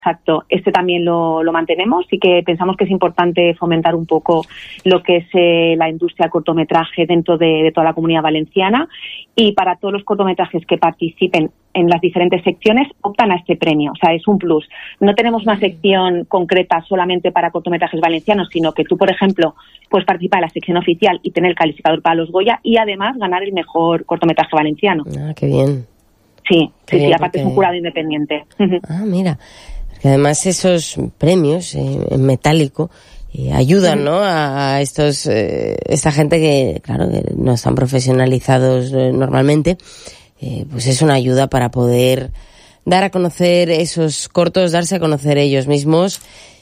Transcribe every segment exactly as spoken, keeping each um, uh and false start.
Exacto, este también lo, lo mantenemos y que pensamos que es importante fomentar un poco lo que es eh, la industria del cortometraje dentro de, de toda la Comunidad Valenciana, y para todos los cortometrajes que participen en las diferentes secciones optan a este premio, o sea, es un plus. No tenemos una sección concreta solamente para cortometrajes valencianos, sino que tú, por ejemplo, puedes participar en la sección oficial y tener el calificador para los Goya y además ganar el mejor cortometraje valenciano. Ah, qué bien. Sí, qué sí, bien, sí, aparte porque... es un jurado independiente. Ah, mira. Además, esos premios eh, en metálico eh, ayudan, ¿no?, a, a estos eh, esta gente que, claro, que no están profesionalizados eh, normalmente. Eh, pues es una ayuda para poder dar a conocer esos cortos, darse a conocer ellos mismos,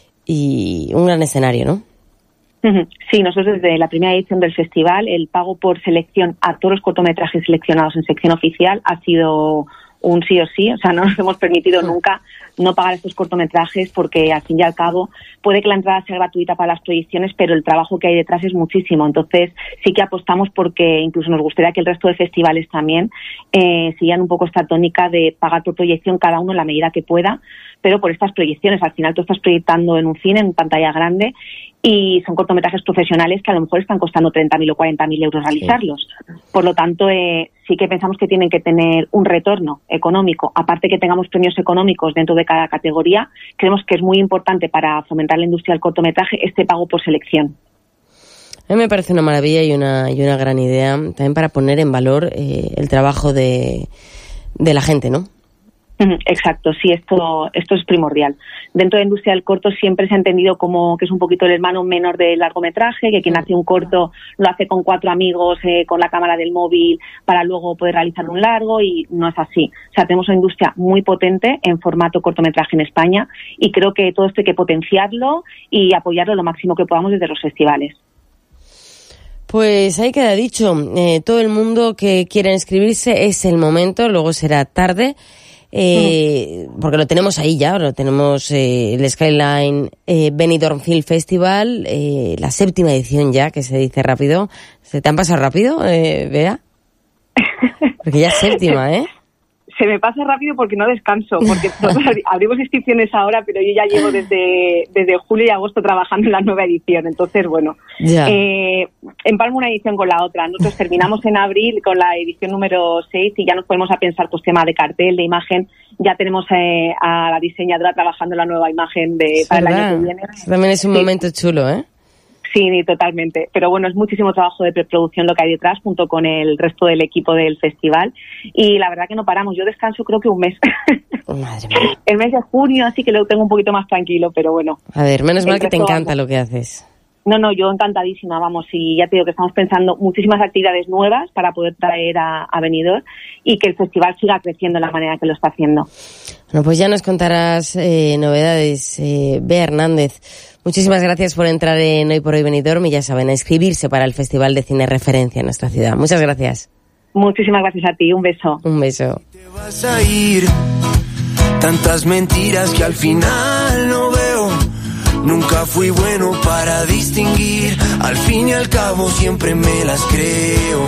y un gran escenario, ¿no? Sí, nosotros desde la primera edición del festival, el pago por selección a todos los cortometrajes seleccionados en sección oficial ha sido un sí o sí, o sea, no nos hemos permitido nunca no pagar estos cortometrajes, porque al fin y al cabo puede que la entrada sea gratuita para las proyecciones, pero el trabajo que hay detrás es muchísimo. Entonces sí que apostamos porque incluso nos gustaría que el resto de festivales también eh, sigan un poco esta tónica de pagar por proyección cada uno en la medida que pueda, pero por estas proyecciones. Al final tú estás proyectando en un cine, en pantalla grande, y son cortometrajes profesionales que a lo mejor están costando treinta mil o cuarenta mil euros realizarlos. Sí. Por lo tanto, eh, sí que pensamos que tienen que tener un retorno económico. Aparte que tengamos premios económicos dentro de cada categoría, creemos que es muy importante para fomentar la industria del cortometraje este pago por selección. A mí me parece una maravilla y una, y una gran idea, también para poner en valor eh, el trabajo de, de la gente, ¿no? Exacto, sí, esto esto es primordial. Dentro de la industria del corto siempre se ha entendido como que es un poquito el hermano menor del largometraje, que quien hace un corto lo hace con cuatro amigos, eh, con la cámara del móvil, para luego poder realizar un largo, y no es así. O sea, tenemos una industria muy potente en formato cortometraje en España, y creo que todo esto hay que potenciarlo y apoyarlo lo máximo que podamos desde los festivales. Pues ahí queda dicho. Eh, todo el mundo que quiera inscribirse, es el momento, luego será tarde. Eh, porque lo tenemos ahí ya, lo tenemos eh, el Skyline eh, Benidorm Film Festival, eh, la séptima edición ya, que se dice rápido. ¿Se te han pasado rápido, eh, Bea? Porque ya es séptima, ¿eh? Se me pasa rápido porque no descanso, porque abrimos inscripciones ahora, pero yo ya llevo desde desde julio y agosto trabajando en la nueva edición. Entonces, bueno, eh, empalmo una edición con la otra. Nosotros terminamos en abril con la edición número seis y ya nos ponemos a pensar, pues, tema de cartel, de imagen. Ya tenemos eh, a la diseñadora trabajando en la nueva imagen de para el año que viene. Eso también es un sí. momento chulo, ¿eh? Sí, totalmente. Pero bueno, es muchísimo trabajo de preproducción lo que hay detrás, junto con el resto del equipo del festival. Y la verdad que no paramos. Yo descanso creo que un mes. Oh, madre mía. El mes de junio, así que lo tengo un poquito más tranquilo, pero bueno. A ver, menos mal que te encanta vamos. Lo que haces. No, no, yo encantadísima, vamos. Y ya te digo que estamos pensando muchísimas actividades nuevas para poder traer a, a Benidorm, y que el festival siga creciendo de la manera que lo está haciendo. Bueno, pues ya nos contarás eh, novedades. Eh, Bea Hernández, muchísimas gracias por entrar en Hoy por Hoy Benidorm, y ya saben, a inscribirse para el Festival de Cine Referencia en nuestra ciudad. Muchas gracias. Muchísimas gracias a ti, un beso. Un beso. Te vas a ir, tantas mentiras que al final no veo. Nunca fui bueno para distinguir, al fin y al cabo siempre me las creo.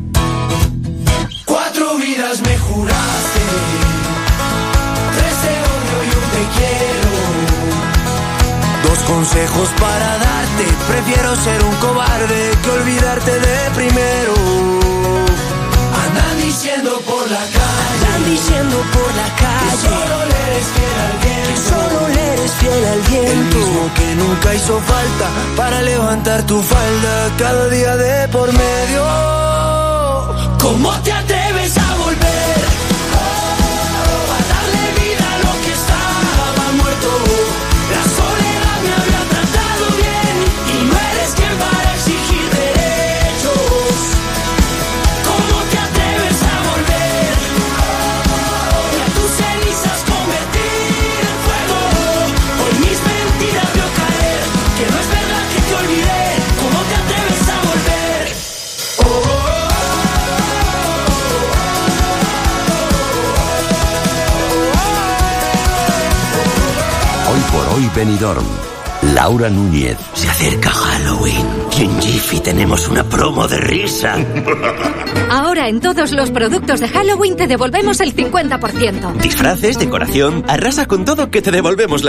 Cuatro vidas me juraste, tres te odio y un te quiero. Dos consejos para darte, prefiero ser un cobarde que olvidarte de primero. Andan diciendo por la calle, andan diciendo por la calle, que solo le eres fiel al viento, que solo le eres fiel al viento. El mismo que nunca hizo falta para levantar tu falda cada día de por medio. ¿Cómo te atreves a volver? Oh, a darle vida a lo que estaba muerto. La soledad me había tratado bien y no eres quien para exigir derechos. ¿Cómo te atreves a volver? Oh, y a tus cenizas convertir en fuego. Hoy mis mentiras veo caer, que no es verdad que te olvidé. ¿Cómo te atreves a volver? Oh, oh, oh. Hoy por Hoy Benidorm, Laura Núñez. Se acerca Halloween y en Jiffy tenemos una promo de risa. Ahora en todos los productos de Halloween te devolvemos el cincuenta por ciento. Disfraces, decoración, arrasa con todo que te devolvemos la